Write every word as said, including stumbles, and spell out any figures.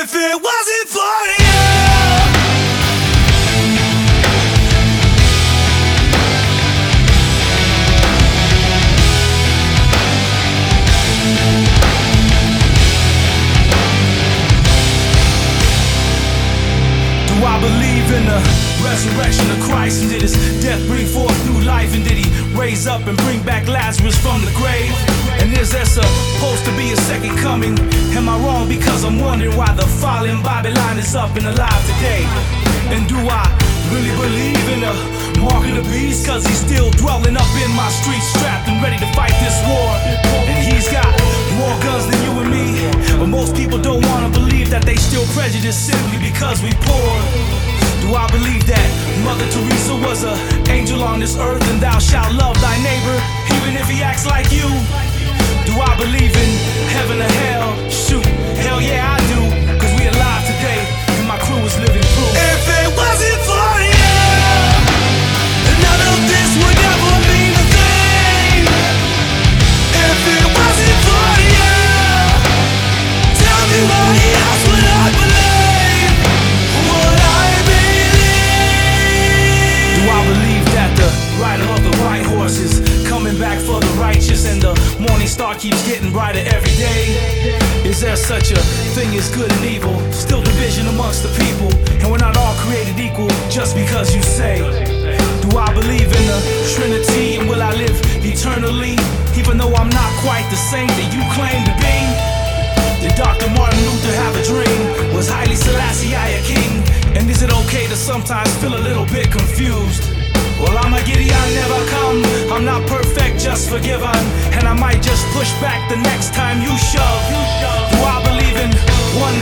If it wasn't for you, do I believe in the resurrection of Christ? And did his death bring forth new life? And did he raise up and bring back Lazarus from the grave? And is there supposed to be a second coming? Am I wrong because I'm wondering why the fallen Babylon is up and alive today? And do I really believe in the mark of the beast? Cause he's still dwelling up in my streets, strapped and ready to fight this war. And he's got more guns than you and me, but most people don't wanna believe that they still prejudiced simply because we poor. Do I believe that Mother Teresa was an angel on this earth, and thou shalt love thy neighbor even if he acts like you? Do I believe in heaven or hell? Shoot, hell yeah I do, cause we alive today and my crew is living proof. If it wasn't for you, then none of this would ever mean a thing. If it wasn't for you, tell me why else would I believe? Would I believe? Do I believe that the rider of the white horse is coming back for the righteous, and the morning star keeps getting brighter every day? Is there such a thing as good and evil? Still division amongst the people, and we're not all created equal just because you say. Do I believe in the Trinity, and will I live eternally even though I'm not quite the saint that you claim to be? Did Doctor Martin Luther have a dream? Was Haile Selassie a king? And is it okay to sometimes feel a little bit confused? Well, I'm a Gideon, never come. I'm not perfect, just forgiven. And I might just push back the next time you shove. Do I believe in one